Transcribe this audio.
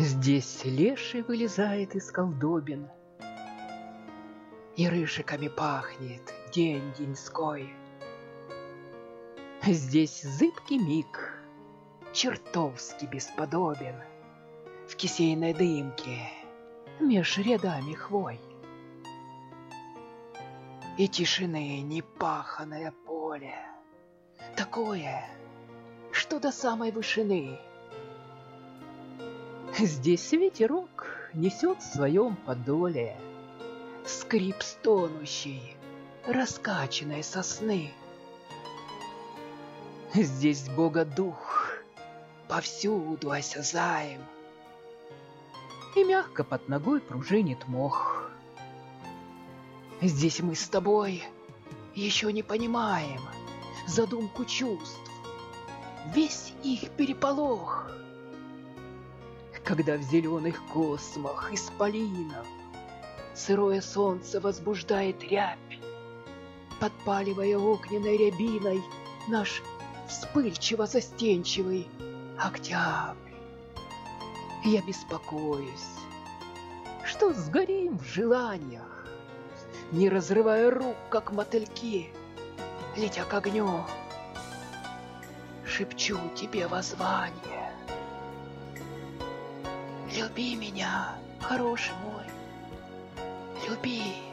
Здесь леший вылезает из колдобин, и рыжиками пахнет день деньской. Здесь зыбкий миг чертовски бесподобен в кисейной дымке меж рядами хвой. И тишины непаханое поле, такое, что до самой вышины. Здесь ветерок несет в своем подоле скрип стонущей, раскачанной сосны. Здесь Бога дух повсюду осязаем, и мягко под ногой пружинит мох. Здесь мы с тобой еще не понимаем задумку чувств, весь их переполох. Когда в зеленых космах исполинов сырое солнце возбуждает рябь, подпаливая огненной рябиной наш вспыльчиво-застенчивый октябрь. Я беспокоюсь, что сгорим в желаниях, не разрывая рук, как мотыльки, летя к огню. Шепчу тебе воззвание: люби меня, хороший мой, люби.